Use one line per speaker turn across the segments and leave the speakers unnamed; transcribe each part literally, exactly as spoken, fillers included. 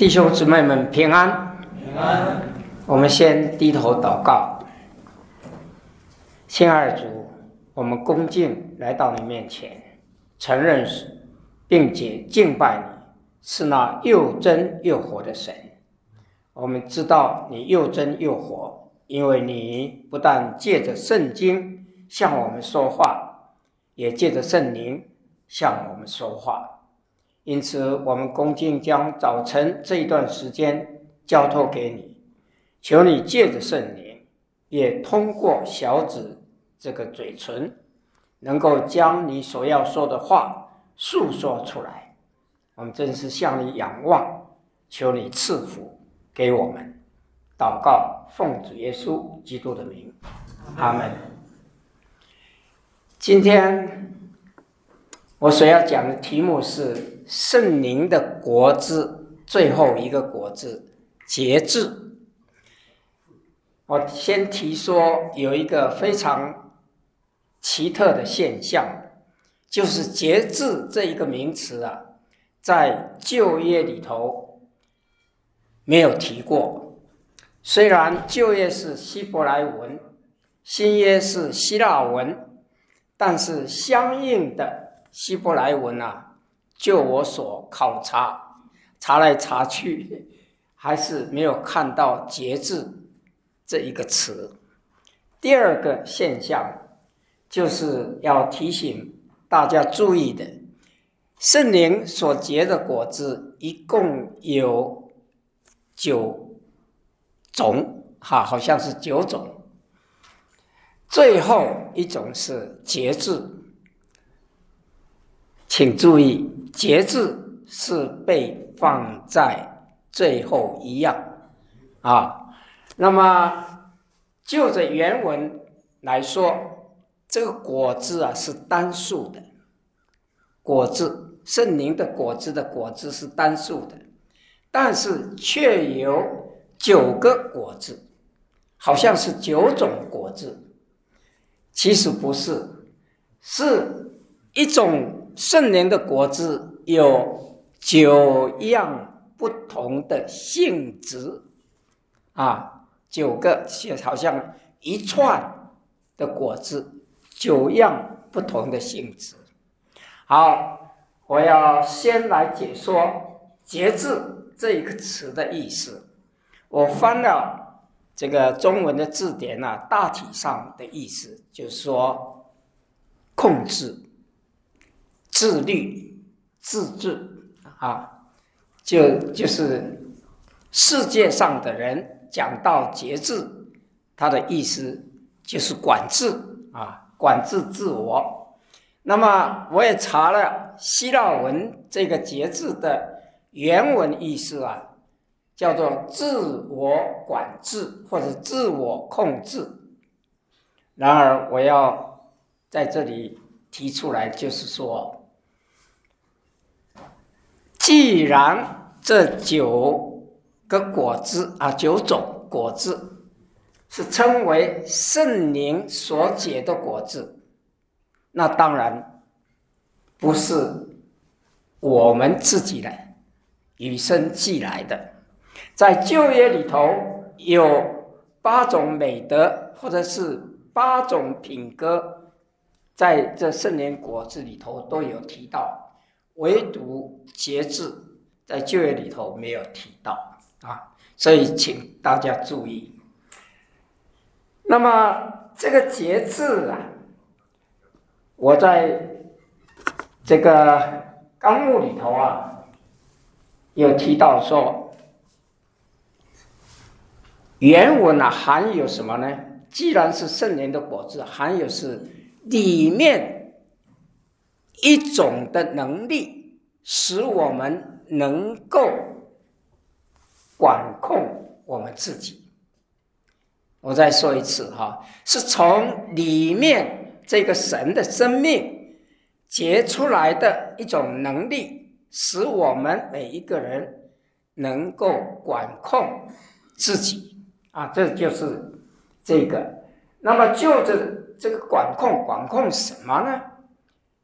弟兄姊妹们平安。
平安。
我们先低头祷告。亲爱的主，我们恭敬来到你面前，承认并且敬拜你是那又真又活的神。我们知道你又真又活，因为你不但借着圣经向我们说话，也借着圣灵向我们说话。因此我们恭敬将早晨这一段时间交托给你，求你借着圣灵，也通过小子这个嘴唇，能够将你所要说的话述说出来。我们真是向你仰望，求你赐福给我们。祷告奉主耶稣基督的名，阿们。今天我所要讲的题目是圣灵的果子，最后一个果子，节制。我先提说有一个非常奇特的现象，就是节制这一个名词啊，在旧约里头没有提过。虽然旧约是希伯来文，新约是希腊文，但是相应的希伯来文啊，就我所考察，查来查去，还是没有看到节制这一个词。第二个现象就是要提醒大家注意的，圣灵所结的果子一共有九种，哈，好像是九种。最后一种是节制，请注意，节制是被放在最后一样啊。那么就着原文来说，这个果子啊是单数的，果子，圣灵的果子的果子是单数的，但是却有九个果子，好像是九种果子，其实不是，是一种圣灵的果子有九样不同的性质啊，九个好像一串的果子，九样不同的性质。好，我要先来解说节制这一个词的意思。我翻了这个中文的字典啊，大体上的意思就是说控制、自律、自治啊，就就是世界上的人讲到节制，他的意思就是管制啊，管制自我。那么我也查了希腊文这个节制的原文意思啊，叫做自我管制或者自我控制。然而我要在这里提出来，就是说，既然这九个果子啊，九种果子是称为圣灵所结的果子，那当然不是我们自己来与生俱来的。在旧约里头有八种美德，或者是八种品格，在这圣灵果子里头都有提到，唯独节制在旧约里头没有提到啊，所以请大家注意。那么这个节制啊，我在这个纲目里头啊，有提到说，原文啊含有什么呢？既然是圣灵的果子，含有是里面一种的能力，使我们能够管控我们自己。我再说一次哈，是从里面这个神的生命结出来的一种能力，使我们每一个人能够管控自己啊，这就是这个。那么就着这个管控，管控什么呢？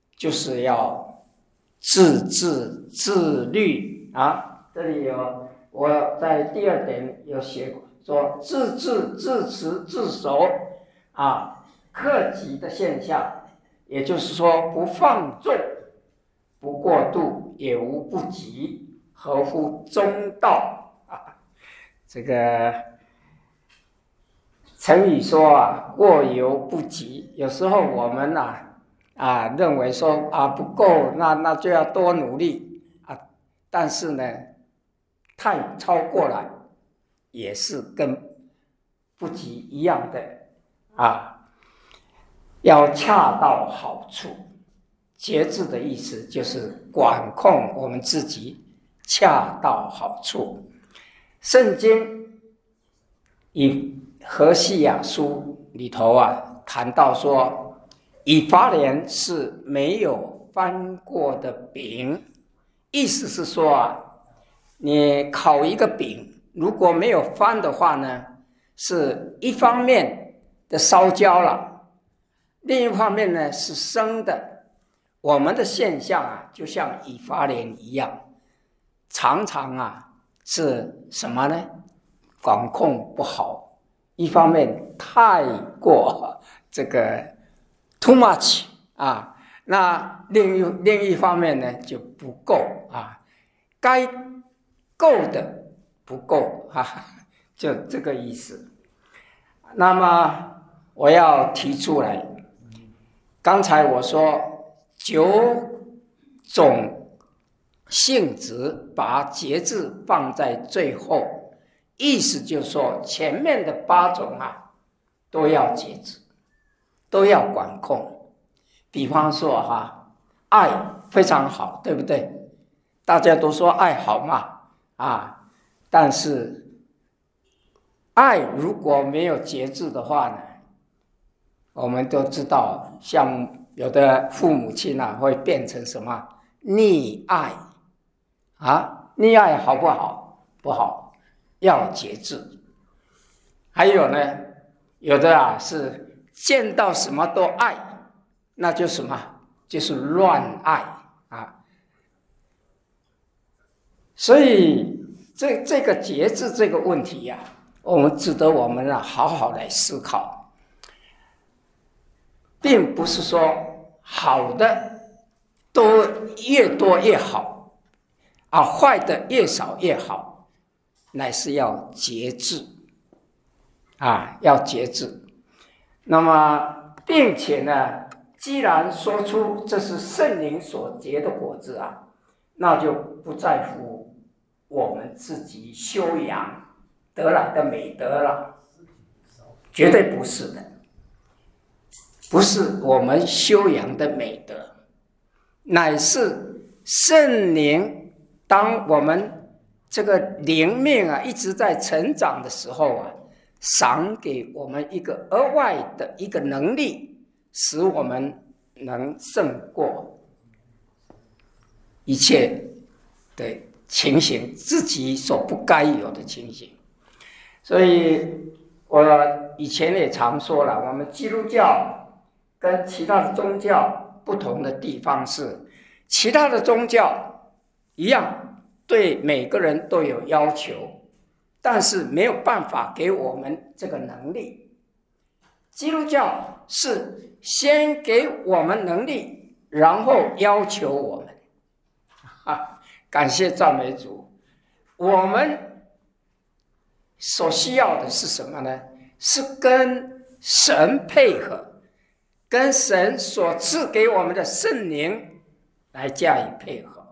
就是要自治自律啊。这里有我我在第二点有写过，说自治、自持、自守啊，克己的现象，也就是说不放纵，不过度，也无不及，合乎中道啊。这个成语说啊，过犹不及。有时候我们啊啊认为说啊不够，那那就要多努力啊，但是呢，太超过了，也是跟不及一样的啊。要恰到好处，节制的意思就是管控我们自己，恰到好处。圣经以何西雅书里头啊谈到说，以法莲是没有翻过的饼，意思是说啊，你烤一个饼，如果没有翻的话呢，是一方面的烧焦了，另一方面呢是生的。我们的现象啊，就像以法莲一样，常常啊是什么呢？管控不好，一方面太过这个 too much 啊，那另一另一方面呢就不够啊，该够的不够啊，就这个意思。那么我要提出来，刚才我说九种性质，把节制放在最后，意思就是说前面的八种啊都要节制，都要管控。比方说哈，爱非常好，对不对？大家都说爱好嘛啊，但是爱如果没有节制的话呢，我们都知道，像有的父母亲啊会变成什么溺爱啊，溺爱好不好？不好，要节制。还有呢，有的啊是见到什么都爱，那就什么就是乱爱啊。所以这这个节制这个问题呀、啊，我们值得我们啊好好来思考，并不是说好的都越多越好啊，坏的越少越好，乃是要节制啊，要节制。那么，并且呢，既然说出这是圣灵所结的果子啊，那就不在乎我们自己修养得来的美德了，绝对不是的，不是我们修养的美德，乃是圣灵。当我们这个灵命啊一直在成长的时候啊，赏给我们一个额外的一个能力，使我们能胜过一切的情形，自己所不该有的情形。所以我以前也常说了，我们基督教跟其他的宗教不同的地方是，其他的宗教一样对每个人都有要求，但是没有办法给我们这个能力。基督教是先给我们能力，然后要求我们。啊，感谢赞美主！我们所需要的是什么呢？是跟神配合，跟神所赐给我们的圣灵来加以配合。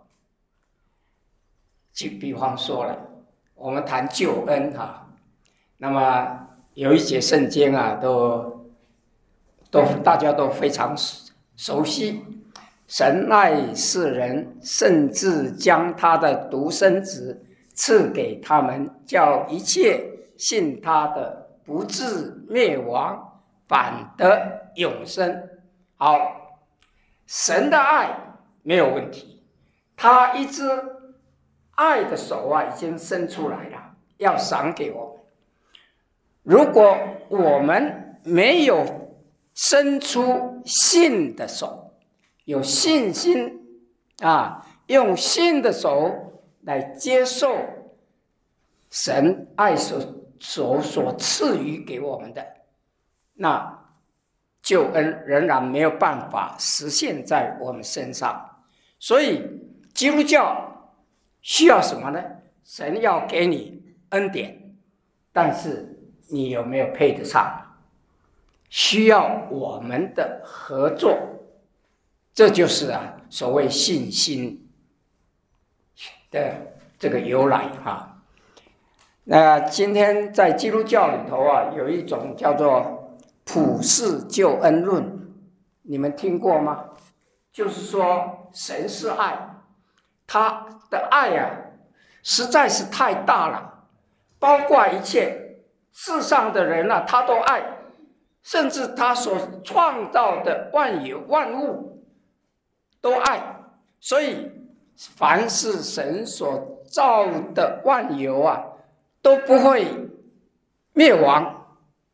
就比方说了，我们谈救恩哈，那么有一节圣经啊，都都大家都非常熟悉。神爱世人，甚至将他的独生子赐给他们，叫一切信他的不至灭亡，反得永生。好，神的爱没有问题，他一只爱的手啊已经伸出来了，要赏给我们。如果我们没有伸出信的手，有信心啊，用信的手来接受神爱所所所赐予给我们的，那救恩仍然没有办法实现在我们身上。所以基督教需要什么呢？神要给你恩典，但是你有没有配得上？需要我们的合作，这就是啊所谓信心的这个由来啊。那今天在基督教里头啊，有一种叫做普世救恩论，你们听过吗？就是说神是爱，他的爱啊实在是太大了，包括一切世上的人啊，他都爱，甚至他所创造的万有万物都爱。所以凡是神所造的万有啊，都不会灭亡。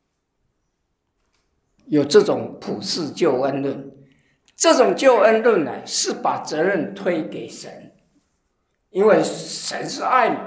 有这种普世救恩论，这种救恩论呢，是把责任推给神，因为神是爱嘛。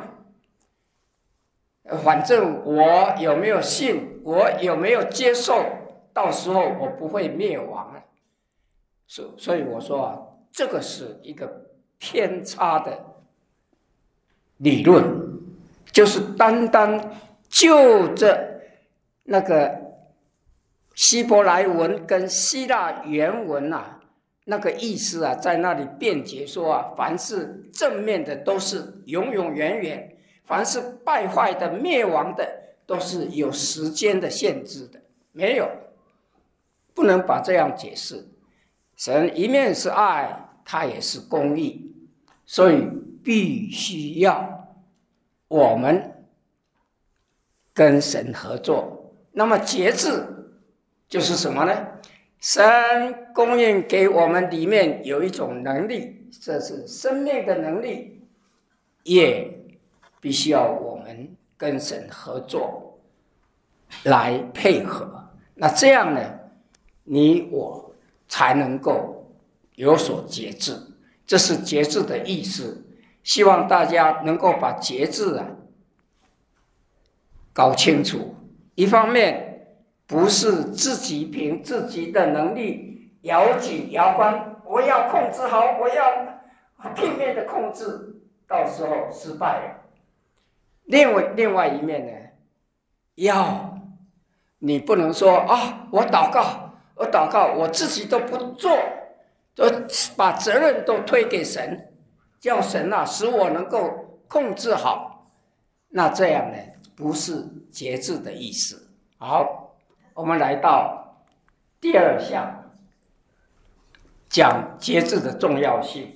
反正我有没有信，我有没有接受，到时候我不会灭亡了。所以我说啊，这个是一个偏差的理论，就是单单就着那个希伯来文跟希腊原文啊，那个意思啊，在那里辩解说啊，凡是正面的都是永永远远，凡是败坏的灭亡的都是有时间的限制的，没有，不能把这样解释。神一面是爱，他也是公义，所以必须要我们跟神合作。那么节制就是什么呢？神供应给我们里面有一种能力，这是生命的能力，也必须要我们跟神合作来配合。那这样呢，你我才能够有所节制，这是节制的意思。希望大家能够把节制啊搞清楚。一方面不是自己凭自己的能力咬紧牙关，我要控制好，我要拼命的控制，到时候失败了。另外另外一面呢，要你不能说啊，我祷告，我祷告，我自己都不做，都把责任都推给神，叫神啊使我能够控制好。那这样呢，不是节制的意思。好，我们来到第二项，讲节制的重要性。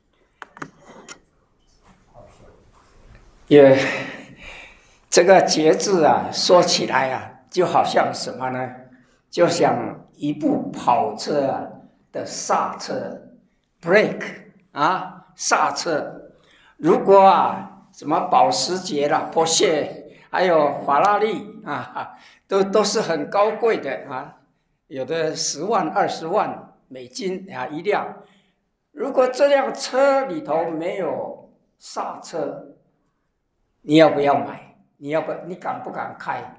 也这个节制啊，说起来啊，就好像什么呢？就像一部跑车啊的刹车 ，brake 啊，刹车。如果啊，什么保时捷啦、波切，还有法拉利啊，都都是很高贵的啊，有的十万、二十万美金啊一辆。如果这辆车里头没有刹车，你要不要买？你要不？你敢不敢开？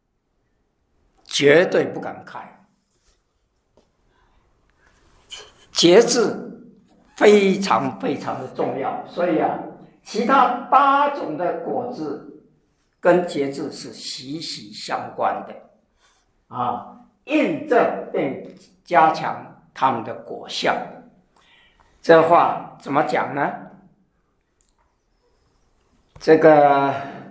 绝对不敢开。节制非常非常的重要，所以啊，其他八种的果子跟节制是息息相关的啊，印证并加强他们的果效。这话怎么讲呢？这个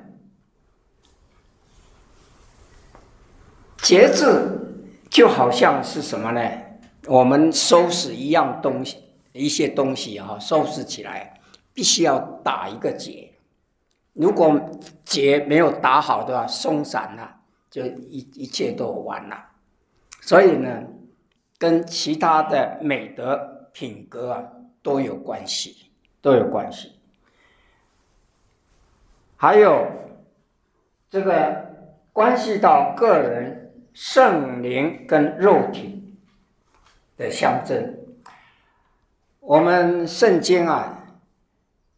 节制就好像是什么呢？我们收拾一样东西，一些东西啊，收拾起来必须要打一个结。如果结没有打好的话，松散了，就一一切都完了。所以呢，跟其他的美德品格啊都有关系，都有关系。还有这个关系到个人圣灵跟肉体的相争。我们圣经啊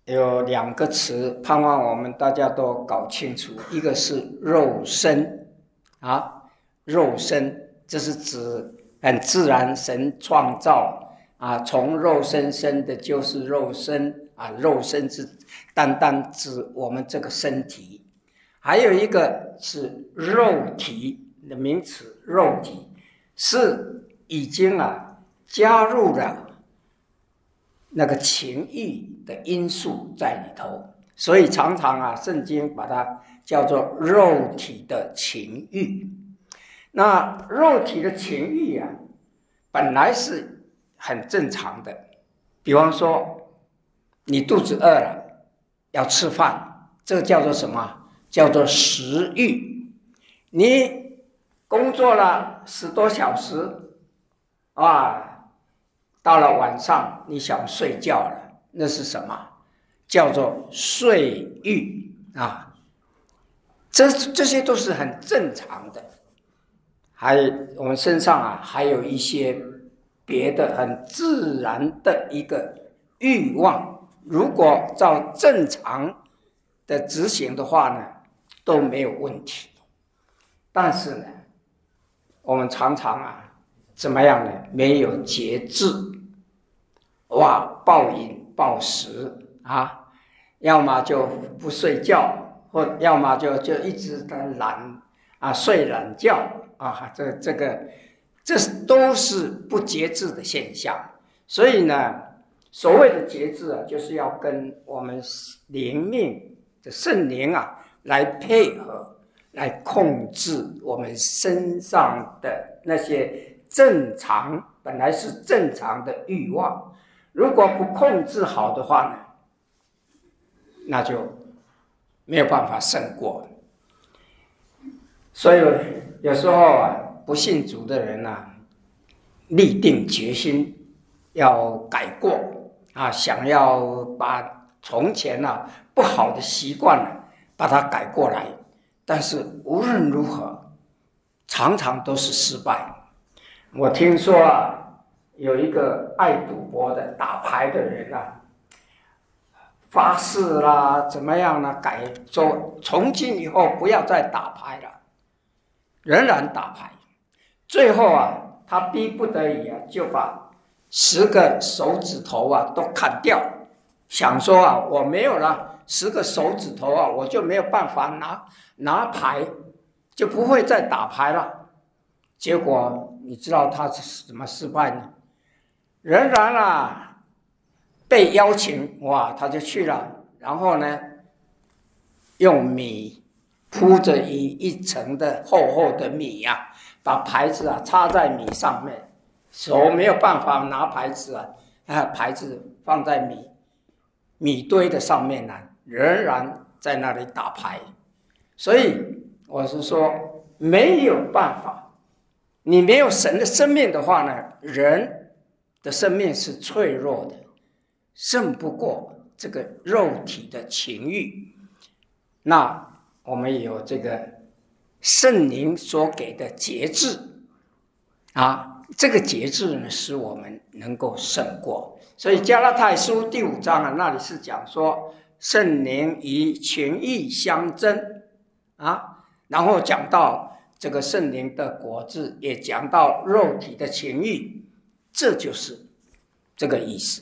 有两个词，盼望我们大家都搞清楚，一个是肉身啊，肉身，这是指很自然，神创造啊，从肉身生的就是肉身啊，肉身是单单指我们这个身体。还有一个是肉体的名词，肉体是已经啊加入了那个情欲的因素在里头，所以常常啊圣经把它叫做肉体的情欲。那肉体的情欲啊本来是很正常的，比方说你肚子饿了要吃饭，这个叫做什么？叫做食欲。你工作了十多小时啊，到了晚上你想睡觉了，那是什么？叫做睡欲啊。这这些都是很正常的。还我们身上啊还有一些别的很自然的一个欲望，如果照正常的执行的话呢都没有问题。但是呢我们常常啊怎么样呢？没有节制，哇，暴饮暴食啊，要么就不睡觉，或要么就就一直在懒啊，睡懒觉啊，这这个这都是不节制的现象。所以呢，所谓的节制啊，就是要跟我们灵命的圣灵啊来配合，来控制我们身上的那些正常本来是正常的欲望。如果不控制好的话呢，那就没有办法胜过。所以有时候啊，不信主的人啊，立定决心要改过啊，想要把从前啊不好的习惯呢，把它改过来，但是无论如何，常常都是失败。我听说啊，有一个爱赌博的打牌的人啊，发誓啦，怎么样呢？改说从今以后不要再打牌了，仍然打牌。最后啊，他逼不得已啊，就把十个手指头啊都砍掉，想说啊，我没有了十个手指头啊，我就没有办法拿拿牌，就不会再打牌了。结果你知道他是怎么失败呢？仍然啊被邀请，哇，他就去了，然后呢用米铺着一一层的厚厚的米啊，把牌子啊插在米上面，手没有办法拿牌子啊，啊牌子放在米米堆的上面呢、啊，仍然在那里打牌。所以我是说没有办法，你没有神的生命的话呢，人的生命是脆弱的，胜不过这个肉体的情欲。那我们有这个圣灵所给的节制啊，这个节制呢，使我们能够胜过。所以加拉太书第五章啊，那里是讲说圣灵与情欲相争啊，然后讲到这个圣灵的果子，也讲到肉体的情欲，这就是这个意思。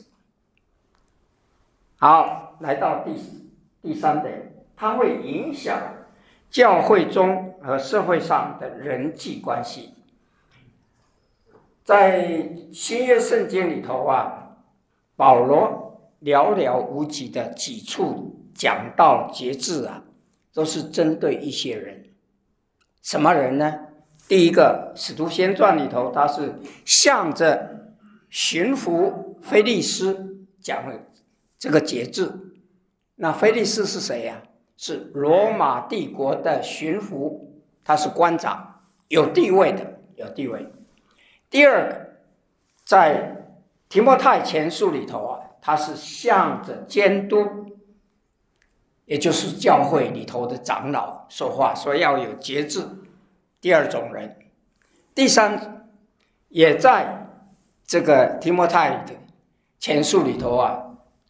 好，来到第第三点，它会影响教会中和社会上的人际关系。在新约圣经里头啊，保罗寥寥无几的几处讲到节制啊，都是针对一些人。什么人呢？第一个，使徒行传里头，他是向着巡抚腓力斯讲了这个节制。那腓力斯是谁呀、啊？是罗马帝国的巡抚，他是官长，有地位的，有地位。第二个，在提摩太前书里头啊，他是向着监督，也就是教会里头的长老说话，说要有节制。第二种人，第三，也在这个提摩太的前书里头啊，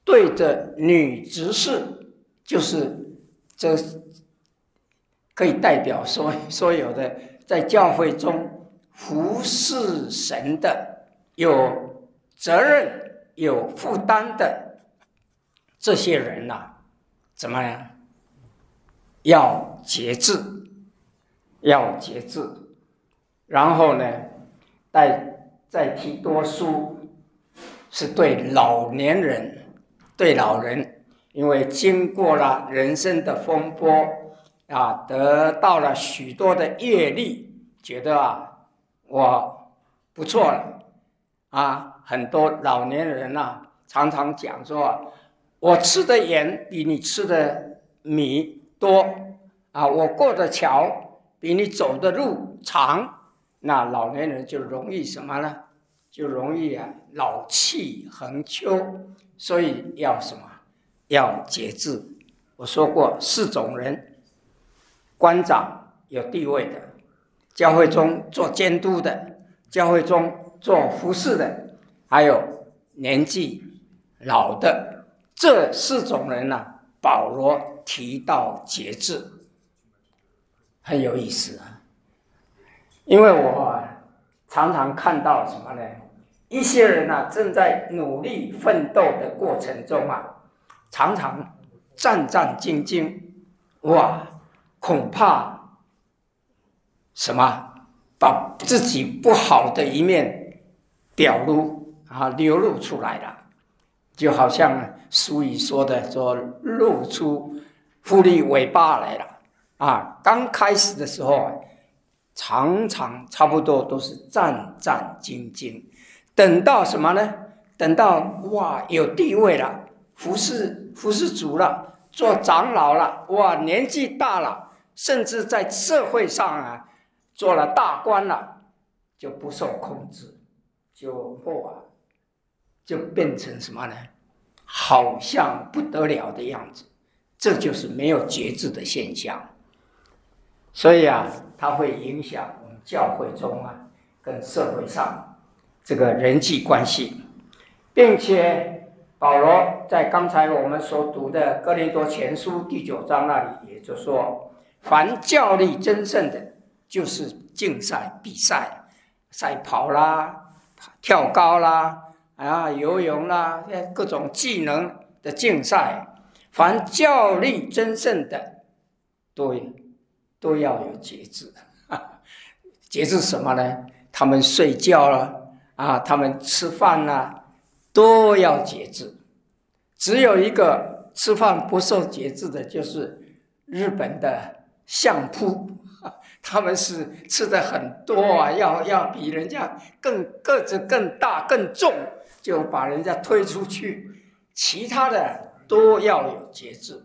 对着女执事，就是这可以代表所所有的在教会中服侍神的、有责任、有负担的这些人啊，怎么样？要节制，要节制。然后呢，在在提多书是对老年人，对老人，因为经过了人生的风波啊，得到了许多的阅历，觉得啊，我不错了啊。很多老年人啊，常常讲说，我吃的盐比你吃的米多啊，我过的桥比你走的路长。那老年人就容易什么呢？就容易啊老气横秋，所以要什么？要节制。我说过四种人：官长有地位的，教会中做监督的，教会中做服侍的，还有年纪老的。这四种人呢、啊，保罗提到节制，很有意思啊。因为我常常看到什么呢？一些人啊，正在努力奋斗的过程中啊，常常战战兢兢，哇，恐怕什么把自己不好的一面表露啊，流露出来了，就好像俗语说的，说露出狐狸尾巴来了啊。刚开始的时候，常常差不多都是战战兢兢，等到什么呢？等到哇有地位了，服侍服侍主了，做长老了，哇年纪大了，甚至在社会上啊做了大官了，就不受控制，就哇就变成什么呢？好像不得了的样子，这就是没有节制的现象。所以啊，它会影响我们教会中啊，跟社会上这个人际关系，并且保罗在刚才我们所读的哥林多前书第九章那里，也就说，凡教力争胜的，就是竞赛比赛，赛跑啦、跳高啦、啊游泳啦，各种技能的竞赛，凡教力争胜的，对。都要有节制，节制什么呢？他们睡觉了啊，他们吃饭啦，都要节制。只有一个吃饭不受节制的，就是日本的相扑，他们是吃的很多啊，要要比人家更个子更大更重，就把人家推出去。其他的都要有节制。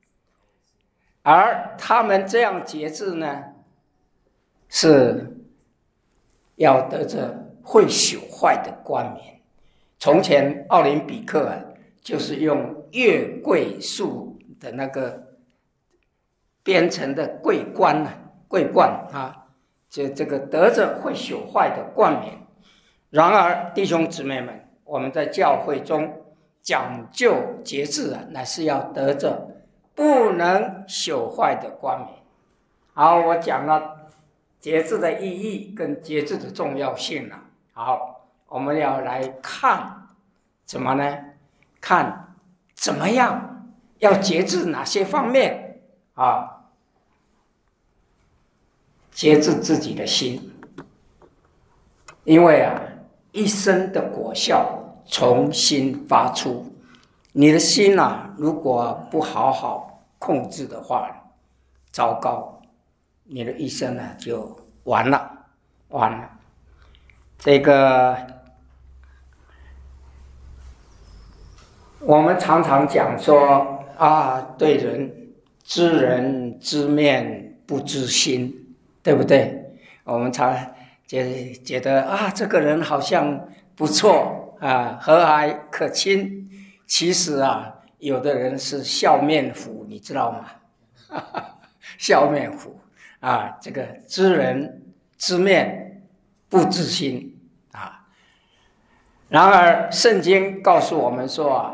而他们这样节制呢，是要得着会朽坏的冠冕。从前奥林匹克啊，就是用月桂树的那个编成的桂冠啊，桂冠啊，就这个得着会朽坏的冠冕。然而，弟兄姊妹们，我们在教会中讲究节制啊，乃是要得着不能朽坏的冠冕。好，我讲了节制的意义跟节制的重要性了。好，我们要来看怎么呢？看怎么样要节制哪些方面啊？节制自己的心，因为啊，一生的果效从心发出。你的心啊，如果不好好控制的话，糟糕，你的一生啊就完了，完了。这个我们常常讲说啊，对人知人知面不知心，对不对？我们常觉觉得啊，这个人好像不错啊，和蔼可亲。其实啊，有的人是笑面虎，你知道吗？笑面虎啊，这个知人知面不知心啊。然而，圣经告诉我们说啊，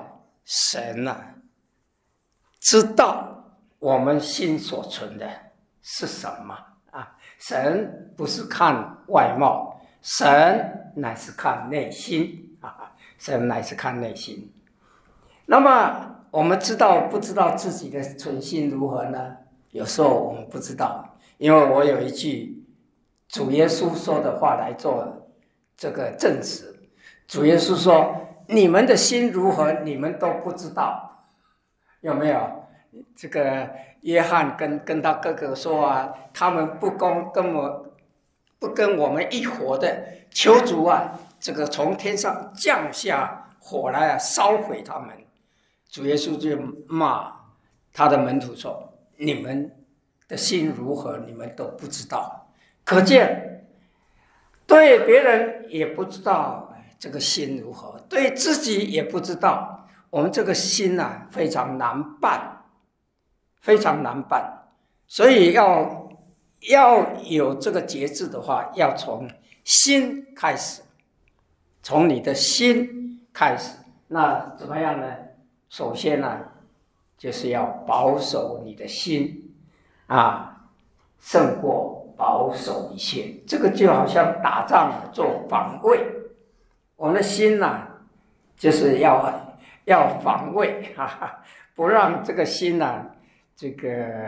神啊，知道我们心所存的是什么啊？神不是看外貌，神乃是看内心啊！神乃是看内心。那么我们知道不知道自己的存心如何呢？有时候我们不知道，因为我有一句主耶稣说的话来做这个证词。主耶稣说：“你们的心如何，你们都不知道。”有没有？这个约翰跟跟他哥哥说啊，他们不跟跟我不跟我们一伙的，求主啊，这个从天上降下火来啊，烧毁他们。主耶稣就骂他的门徒说：“你们的心如何，你们都不知道。”可见对别人也不知道这个心如何，对自己也不知道。我们这个心啊，非常难办，非常难办。所以要要有这个节制的话，要从心开始，从你的心开始。那怎么样呢？首先呢、啊，就是要保守你的心啊，胜过保守一切。这个就好像打仗做防卫，我们的心呢、啊，就是要要防卫，哈哈，不让这个心呢、啊，这个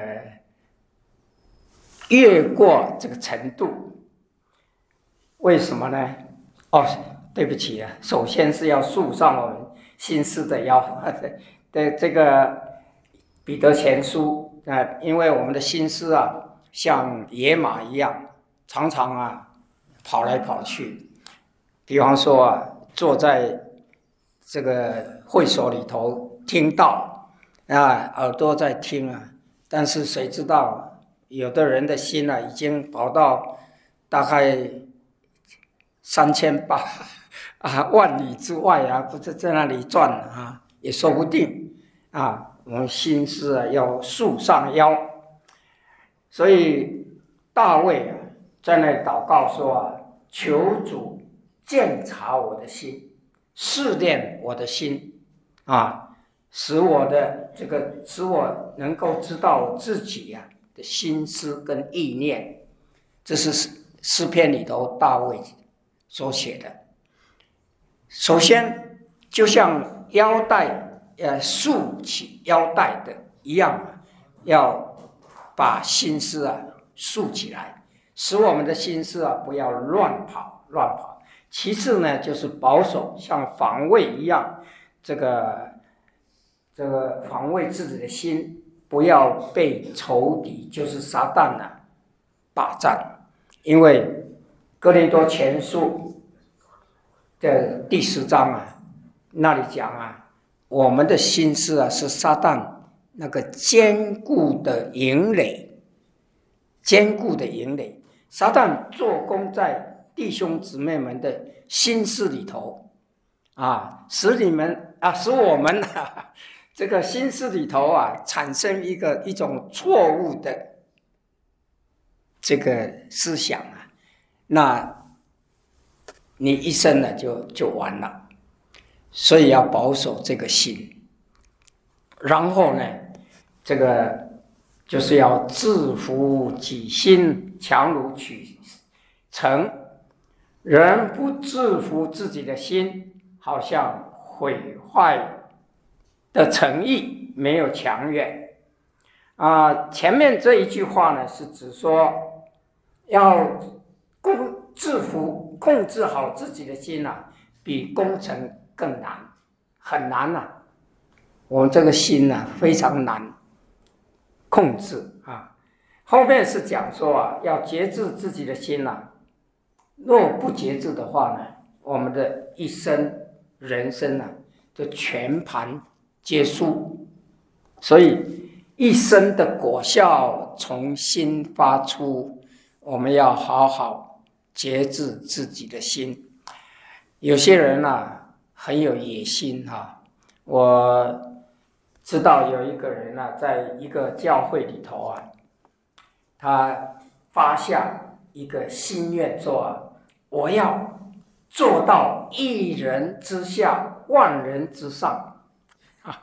越过这个程度。为什么呢？哦，对不起啊，首先是要束上我们心思的腰的这个彼得前书啊，因为我们的心思啊，像野马一样，常常啊跑来跑去。比方说啊，坐在这个会所里头听到啊，耳朵在听啊，但是谁知道有的人的心啊，已经跑到大概三千八啊万里之外啊，不是在那里转啊，也说不定啊。我们心思啊要束上腰，所以大卫啊在那里祷告说啊，求主鉴察我的心，试炼我的心啊，使我的这个使我能够知道自己啊的心思跟意念。这是诗篇里头大卫所写的。首先就像腰带呃束起腰带的一样，要把心思啊束起来，使我们的心思啊不要乱跑乱跑。其次呢，就是保守，像防卫一样，这个这个防卫自己的心，不要被仇敌，就是撒旦啊霸占。因为哥林多前书的第十章啊，那里讲啊，我们的心思啊是撒旦那个坚固的营垒，坚固的营垒。撒旦做工在弟兄姊妹们的心思里头啊，使你们啊，使我们啊，这个心思里头啊，产生一个一种错误的这个思想啊，那你一生呢就就完了。所以要保守这个心，然后呢，这个就是要制服己心，强如取成。人不制服自己的心，好像毁坏的诚意没有强远啊。前面这一句话呢，是指说要控制服、控制好自己的心啊，比工程更难，很难啊。我们这个心啊，非常难控制啊。后面是讲说啊，要节制自己的心啊。若不节制的话呢，我们的一生人生啊，就全盘皆输。所以一生的果效从心发出，我们要好好节制自己的心。有些人啊，很有野心哈、啊。我知道有一个人啊，在一个教会里头啊，他发下一个心愿说啊，我要做到一人之下，万人之上啊！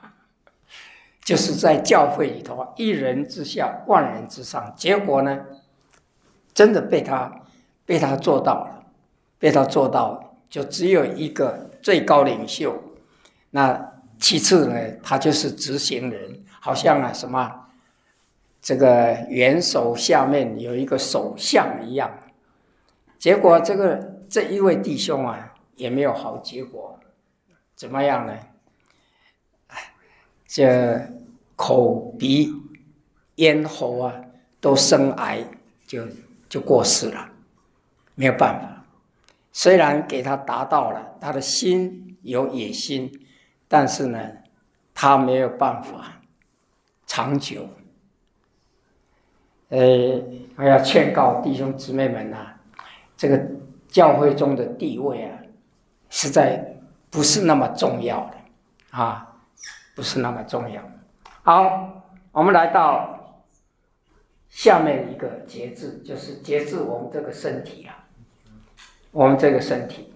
就是在教会里头，一人之下，万人之上。结果呢，真的被他被他做到了，被他做到了，就只有一个最高领袖。那其次呢，他就是执行人，好像啊什么这个元首下面有一个首相一样。结果这个这一位弟兄啊，也没有好结果。怎么样呢？这口鼻咽喉啊都生癌，就就过世了，没有办法。虽然给他达到了，他的心有野心，但是呢，他没有办法长久。呃，我要劝告弟兄姊妹们啊，这个教会中的地位啊，实在不是那么重要的啊。不是那么重要。好，我们来到下面一个节制，就是节制我们这个身体啊，我们这个身体。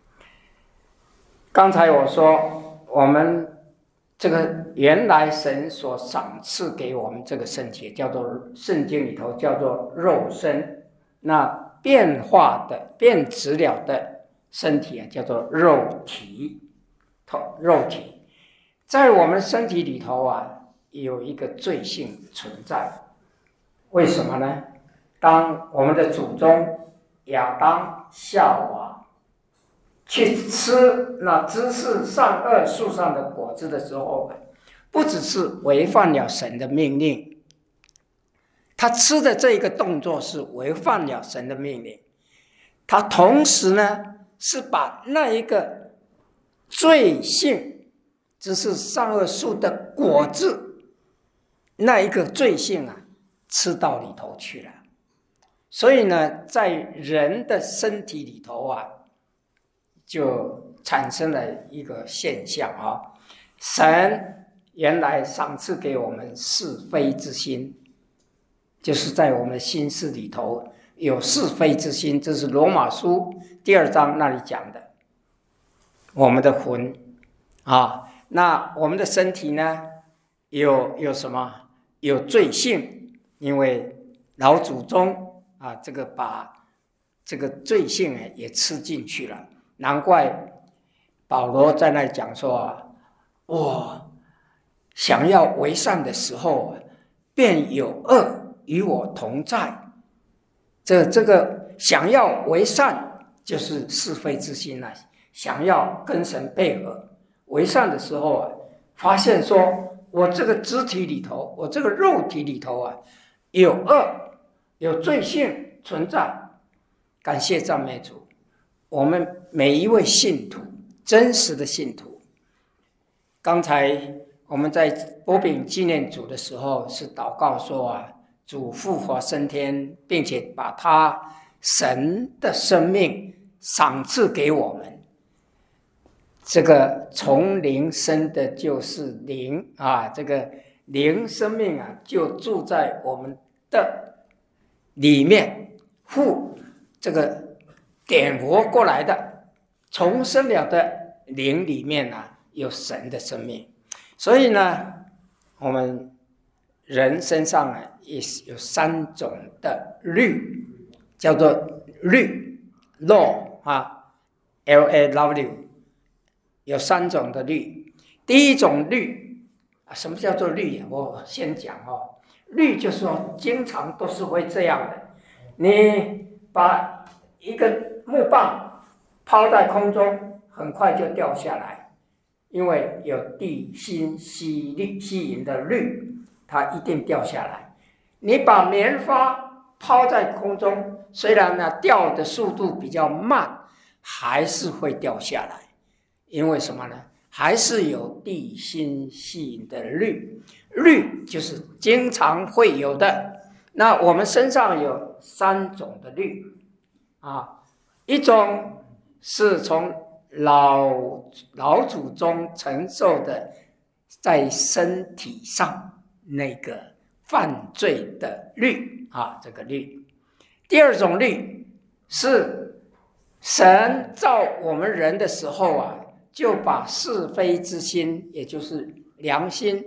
刚才我说，我们这个原来神所赏赐给我们这个身体，叫做圣经里头叫做肉身，那变化的、变质了的身体啊，叫做肉体，肉体。在我们身体里头啊，有一个罪性存在。为什么呢？当我们的祖宗亚当、夏娃去吃那知识善恶树上的果子的时候，不只是违反了神的命令，他吃的这个动作是违反了神的命令，他同时呢是把那一个罪性，只是善恶树的果子，那一个罪性啊，吃到里头去了。所以呢，在人的身体里头啊，就产生了一个现象啊，神原来赏赐给我们是非之心，就是在我们的心思里头有是非之心，这是罗马书第二章那里讲的，我们的魂啊。那我们的身体呢，有有什么？有罪性，因为老祖宗啊，这个把这个罪性也吃进去了。难怪保罗在那里讲说啊，我想要为善的时候，便有恶与我同在。这这个想要为善，就是是非之心啊，想要跟神配合。为善的时候啊，发现说我这个肢体里头，我这个肉体里头啊，有恶，有罪性存在。感谢赞美主，我们每一位信徒，真实的信徒，刚才我们在波饼纪念主的时候是祷告说啊，主复活升天，并且把他神的生命赏赐给我们。这个从灵生的就是灵啊，这个灵生命啊，就住在我们的里面，复这个点活过来的重生了的灵里面啊，有神的生命。所以呢，我们人身上啊，也有三种的律，叫做律 law 啊 ，L A W。有三种的律。第一种律啊，什么叫做律啊？我先讲哦。律就是说，经常都是会这样的。你把一个木棒抛在空中，很快就掉下来，因为有地心吸力吸引的律，它一定掉下来。你把棉花抛在空中，虽然呢掉的速度比较慢，还是会掉下来。因为什么呢？还是有地心吸引的律，律就是经常会有的。那我们身上有三种的律啊，一种是从老老祖宗承受的，在身体上那个犯罪的律啊，这个律。第二种律是神造我们人的时候啊，就把是非之心，也就是良心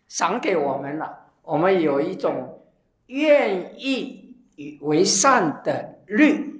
赏给我们了，我们有一种愿意为善的律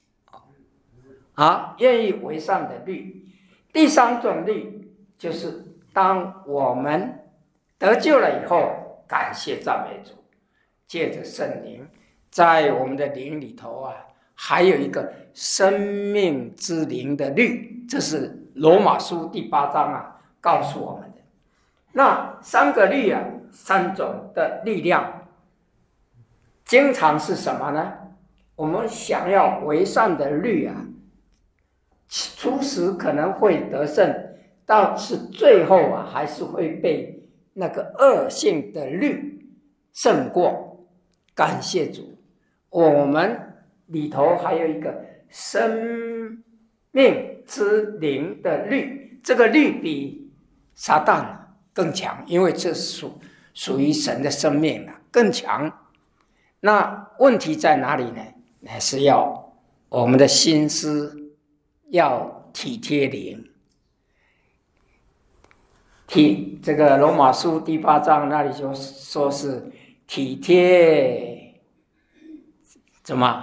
啊，愿意为善的律。第三种律就是当我们得救了以后，感谢赞美主，借着圣灵，在我们的灵里头啊，还有一个生命之灵的律，这是罗马书第八章啊告诉我们的。那三个律啊，三种的力量，经常是什么呢？我们想要为善的律啊，初时可能会得胜，但是最后啊，还是会被那个恶性的律胜过。感谢主，我们里头还有一个生命之灵的律，这个律比撒旦更强，因为这属属于神的生命了，更强。那问题在哪里呢？还是要我们的心思要体贴灵。体这个罗马书第八章那里就说是体贴怎么？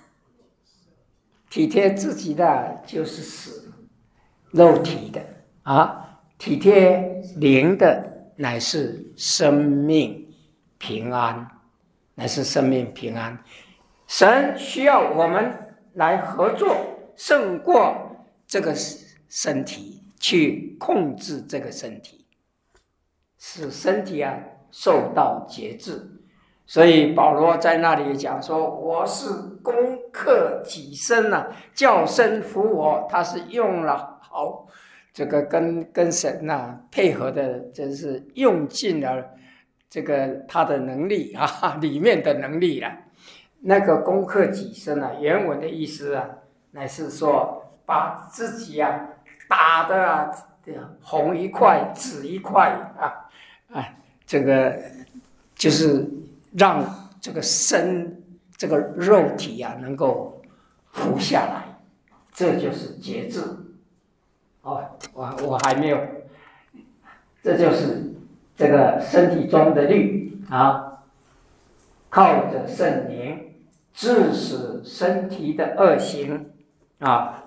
体贴自己的就是死，肉体的啊；体贴灵的乃是生命平安，乃是生命平安。神需要我们来合作，胜过这个身体，去控制这个身体，使身体啊受到节制。所以保罗在那里讲说，我是攻克己身啊，叫身服我。他是用了好这个跟跟神啊配合的，真是用尽了这个他的能力啊，里面的能力了。那个攻克己身啊，原文的意思啊，乃是说把自己啊打的啊红一块紫一块啊，啊，这个就是让这个身这个肉体啊能够服下来，这就是节制。哦，我我还没有，这就是这个身体中的律啊，靠着圣灵致使身体的恶行啊。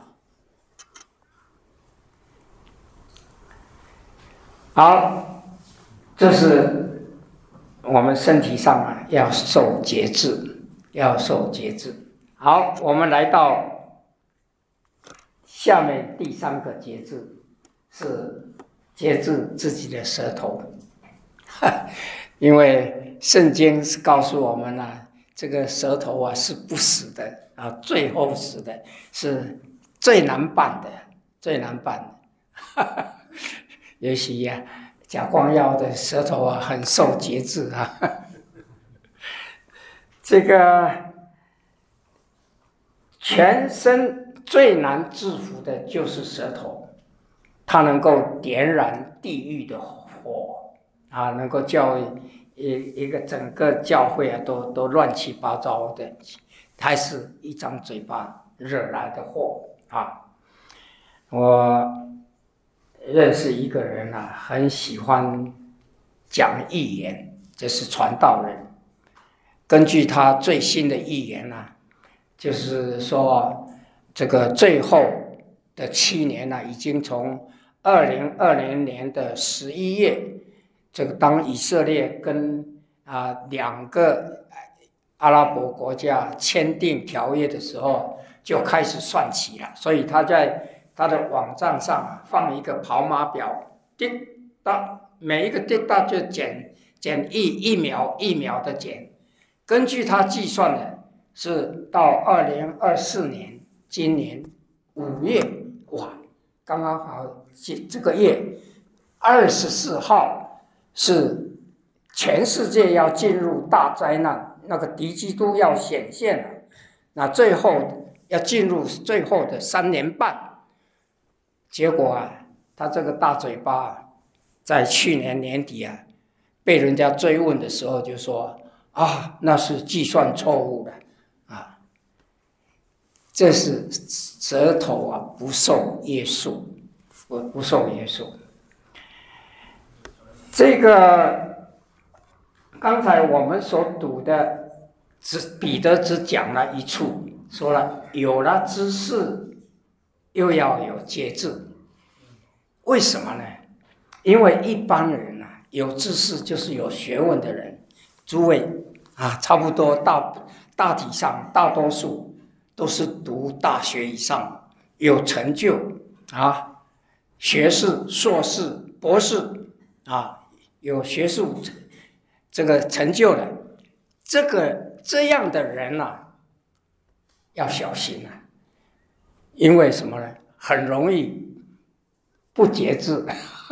好，这是我们身体上啊要受节制，要受节制。好，我们来到下面第三个节制，是节制自己的舌头。因为圣经是告诉我们啊，这个舌头啊是不死的啊，最后死的，是最难办的，最难办的。也许呀、啊，贾光耀的舌头啊很受节制啊。这个全身最难制服的就是舌头，它能够点燃地狱的火啊，能够叫一一个整个教会啊都都乱七八糟的，还是一张嘴巴惹来的祸啊。我认识一个人啊，很喜欢讲预言，这是传道人。根据他最新的预言啊，就是说这个最后的七年呢、啊，已经从二零二零年的十一月，这个当以色列跟啊两个阿拉伯国家签订条约的时候，就开始算起了。所以他在他的网站上放一个跑马表，滴答，每一个滴答就减减一一秒一秒的减。根据他计算的，是到二零二四年，今年五月，哇，刚刚好这个月二十四号是全世界要进入大灾难，那个敌基督要显现了，那最后要进入最后的三年半。结果啊，他这个大嘴巴在去年年底啊，被人家追问的时候就说啊，那是计算错误的啊，这是舌头啊不受约束，不不受约束。这个刚才我们所读的，只彼得只讲了一处，说了有了知识，又要有节制。为什么呢？因为一般人啊，有知识就是有学问的人，诸位啊，差不多大大体上大多数都是读大学以上，有成就啊，学士、硕士、博士啊，有学术这个成就的，这个这样的人啊，要小心啊，因为什么呢？很容易不节制，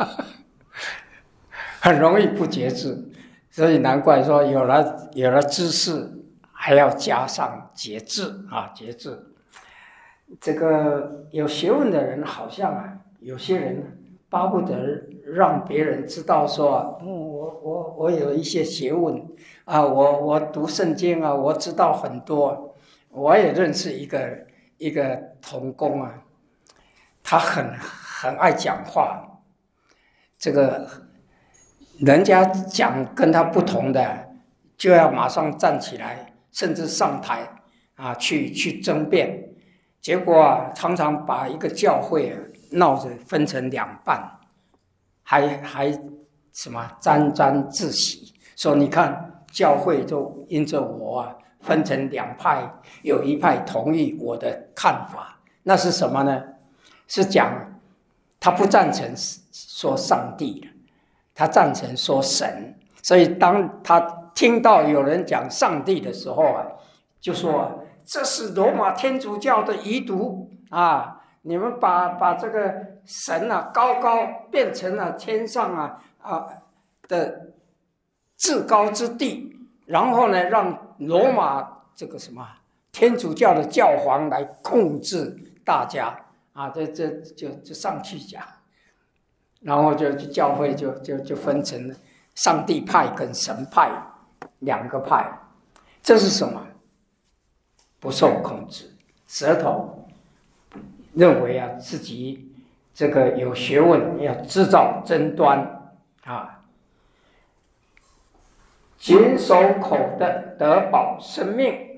很容易不节制，所以难怪说有了有了知识，还要加上节制啊，节制。这个有学问的人，好像啊，有些人巴不得让别人知道说，嗯，我我我有一些学问啊，我我读圣经啊，我知道很多。我也认识一个一个同工啊，他很很爱讲话，这个人家讲跟他不同的，就要马上站起来，甚至上台啊去去争辩。结果啊，常常把一个教会啊闹着分成两半，还还什么沾沾自喜，说你看教会就因着我啊分成两派，有一派同意我的看法，那是什么呢？是讲他不赞成说上帝，他赞成说神，所以当他听到有人讲上帝的时候啊，就说这是罗马天主教的遗毒啊！你们把把这个神啊高高变成了天上啊啊的至高之地，然后呢，让罗马这个什么天主教的教皇来控制大家啊！这这就就上去讲，然后就教会就就就分成了上帝派跟神派两个派，这是什么？不受控制，舌头认为啊自己这个有学问，要制造争端啊，谨守口的得保生命。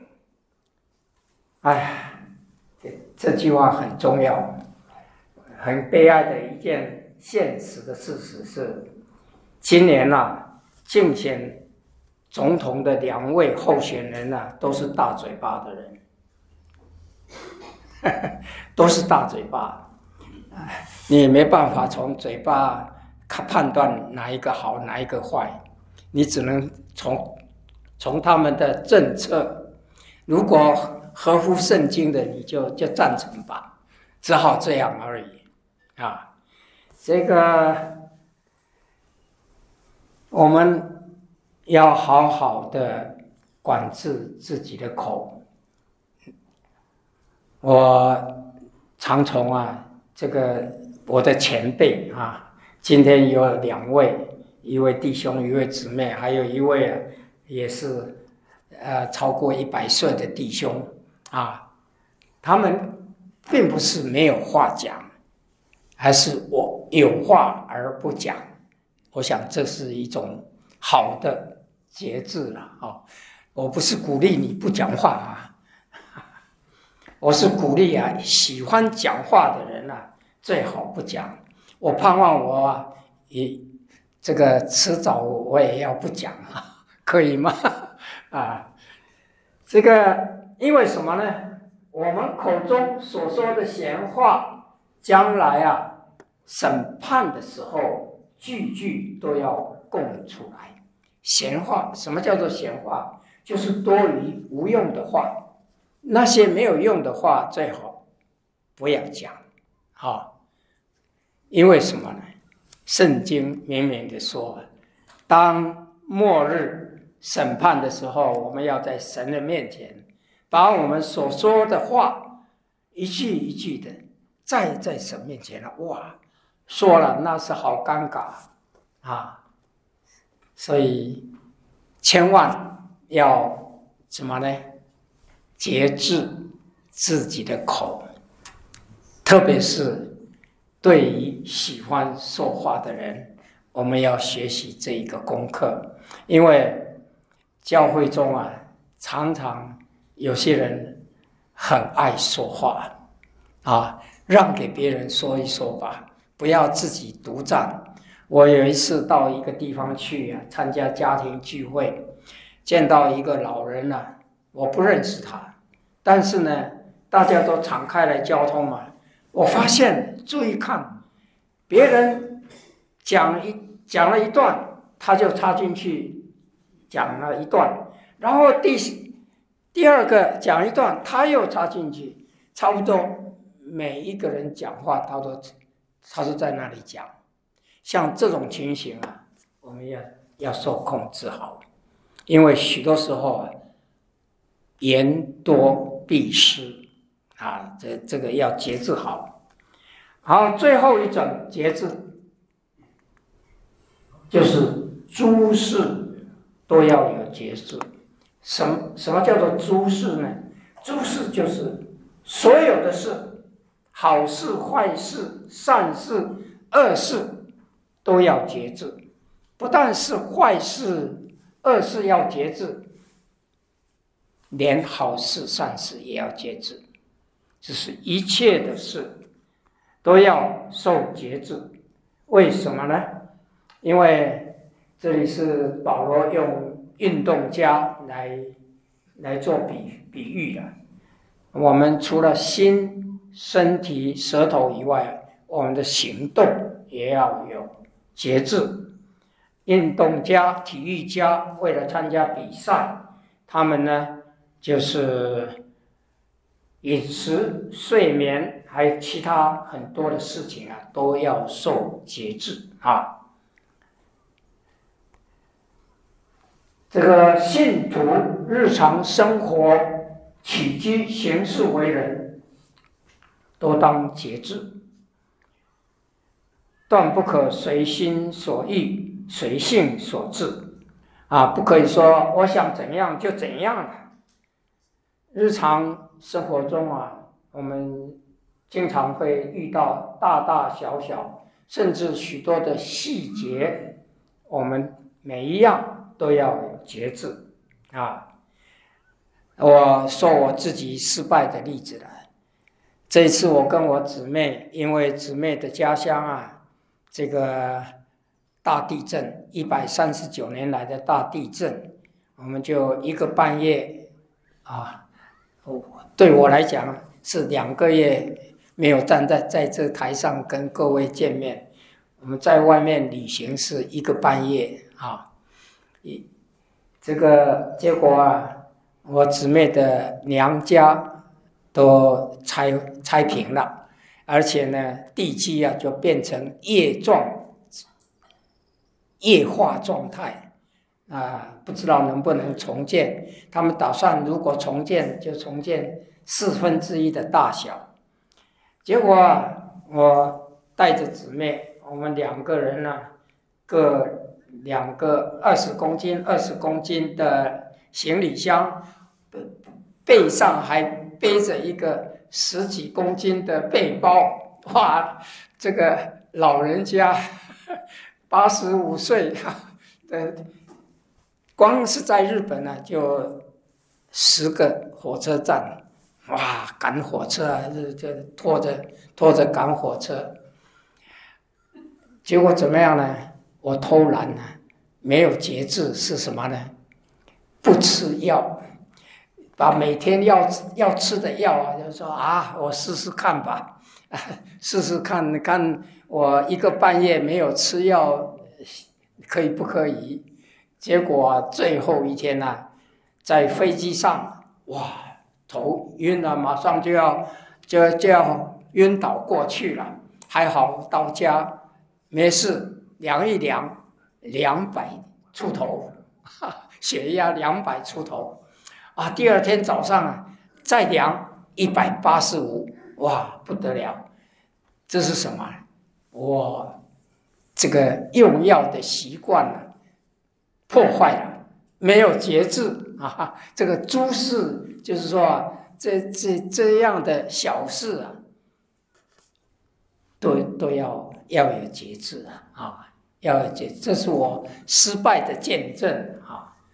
哎，这这句话很重要。很悲哀的一件现实的事实是，今年啊竞选总统的两位候选人啊，都是大嘴巴的人，都是大嘴巴，你也没办法从嘴巴判断哪一个好，哪一个坏，你只能从从他们的政策，如果合乎圣经的，你就就赞成吧，只好这样而已啊。这个我们要好好的管制自己的口。我常从啊，这个我的前辈啊，今天有两位，一位弟兄，一位姊妹，还有一位啊，也是呃超过一百岁的弟兄啊，他们并不是没有话讲，还是我有话而不讲。我想这是一种好的节制了啊！我不是鼓励你不讲话啊，我是鼓励啊，喜欢讲话的人啊，最好不讲。我盼望我啊，也这个迟早我也要不讲啊，可以吗？啊，这个因为什么呢？我们口中所说的闲话，将来啊，审判的时候，句句都要供出来。闲话，什么叫做闲话？就是多余无用的话。那些没有用的话，最好不要讲，啊，因为什么呢？圣经明明的说，当末日审判的时候，我们要在神的面前，把我们所说的话一句一句的再在神面前了，哇，说了那是好尴尬啊！所以千万要什么呢？节制自己的口，特别是对于喜欢说话的人，我们要学习这一个功课。因为教会中啊，常常有些人很爱说话啊，让给别人说一说吧，不要自己独占。我有一次到一个地方去啊，参加家庭聚会，见到一个老人啊，我不认识他，但是呢，大家都敞开来交通嘛。我发现，注意看，别人讲一讲了一段，他就插进去讲了一段，然后第第二个讲一段，他又插进去，差不多每一个人讲话，他都他是在那里讲。像这种情形啊，我们要要受控制好，因为许多时候啊，言多必失啊，这这个要节制好。好，最后一种节制就是诸事都要有节制。什么什么叫做诸事呢？诸事就是所有的事，好事、坏事、善事、恶事都要节制。不但是坏事、恶事要节制，连好事、善事也要节制。就是一切的事都要受节制。为什么呢？因为这里是保罗用运动家来来做比比喻的。我们除了心、身体、舌头以外，我们的行动也要有节制。运动家、体育家为了参加比赛，他们呢就是饮食、睡眠，还有其他很多的事情啊，都要受节制啊。这个信徒日常生活、起居、行事为人，都当节制，断不可随心所欲、随性所致啊！不可以说我想怎样就怎样了。日常生活中啊，我们经常会遇到大大小小，甚至许多的细节，我们每一样都要有节制啊。我说我自己失败的例子了。这一次我跟我姊妹，因为姊妹的家乡啊，这个大地震，一百三十九年来的大地震，我们就一个半夜啊。对我来讲是两个月没有站在在这台上跟各位见面，我们在外面旅行是一个半月啊。这个结果啊，我姊妹的娘家都拆拆平了，而且呢，地基啊就变成液状液化状态。啊，不知道能不能重建？他们打算如果重建，就重建四分之一的大小。结果我带着姊妹，我们两个人呢，各两个二十公斤、二十公斤的行李箱，背上还背着一个十几公斤的背包。哇，这个老人家八十五岁的。光是在日本呢，就十个火车站，哇，赶火车啊，就拖着拖着赶火车。结果怎么样呢？我偷懒了，没有节制是什么呢？不吃药，把每天要要吃的药啊，就说啊，我试试看吧，啊、试试看看我一个半月没有吃药，可以不可以？结果最后一天呢、啊，在飞机上，哇，头晕了，马上就要就就要晕倒过去了。还好到家没事，量一量，两百出头，血压两百出头，啊，第二天早上啊再量一百八十五，哇，不得了！这是什么？我这个用药的习惯了。破坏了，没有节制啊！这个诸事就是说，这这这样的小事啊，都都要要有节制啊！啊，要有节制，这是我失败的见证啊！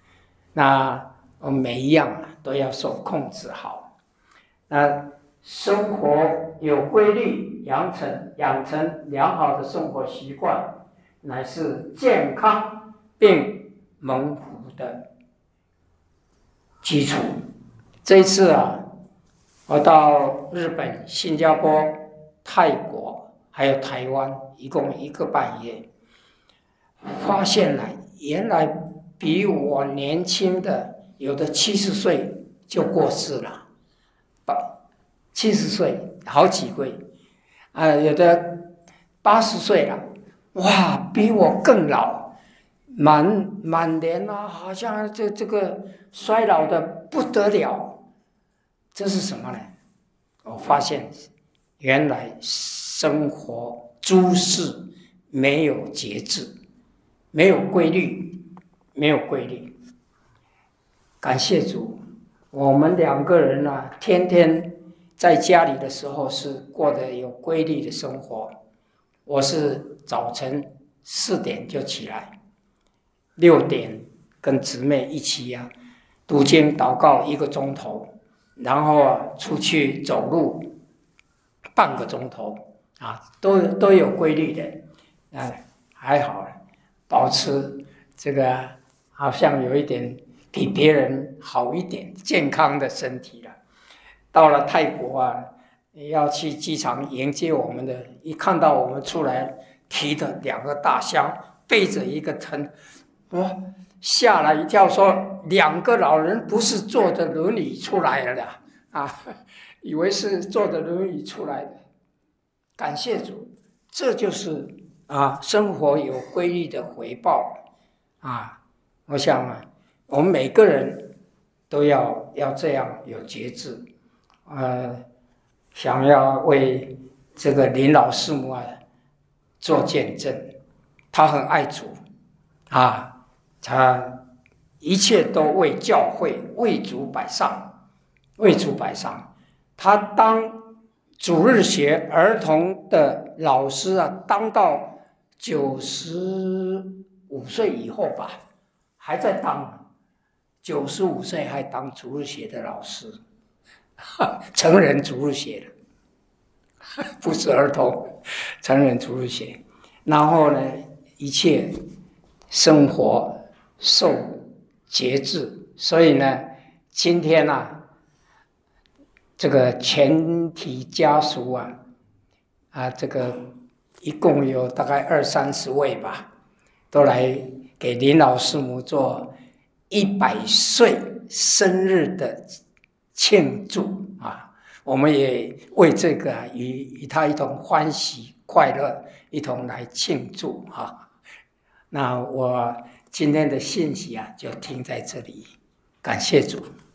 那我们每一样都要受控制好。那生活有规律，养成养成良好的生活习惯，乃是健康并蒙福的基础。这一次啊，我到日本、新加坡、泰国还有台湾，一共一个半月，发现了原来比我年轻的，有的七十岁就过世了，七十岁好几位，啊、呃，有的八十岁了，哇，比我更老，满满脸啊，好像这这个衰老的不得了。这是什么呢？我发现原来生活诸事没有节制，没有规律，没有规律。感谢主，我们两个人啊，天天在家里的时候是过得有规律的生活。我是早晨四点就起来，六点跟姊妹一起啊读经祷告一个钟头，然后啊出去走路半个钟头啊，都都有规律的，啊还好，保持这个好像有一点比别人好一点健康的身体了。到了泰国啊，要去机场迎接我们的，一看到我们出来，提着两个大箱，背着一个藤，哇，吓了一跳，说两个老人不是坐着轮椅出来的啊，以为是坐着轮椅出来的。感谢主，这就是啊生活有规律的回报啊！我想啊，我们每个人都要要这样有节制。呃，想要为这个林老师母啊做见证，他很爱主啊，他一切都为教会、为主摆上，为主摆上。他当主日学儿童的老师啊，当到九十五岁以后吧，还在当，九十五岁还当主日学的老师。成人主日学了，不是儿童，成人主日学。然后呢，一切生活受节制。所以呢，今天啊，这个全体家属啊，啊，这个一共有大概二三十位吧，都来给林老师母做一百岁生日的庆祝啊！我们也为这个与与他一同欢喜快乐，一同来庆祝啊！那我今天的信息啊，就停在这里，感谢主。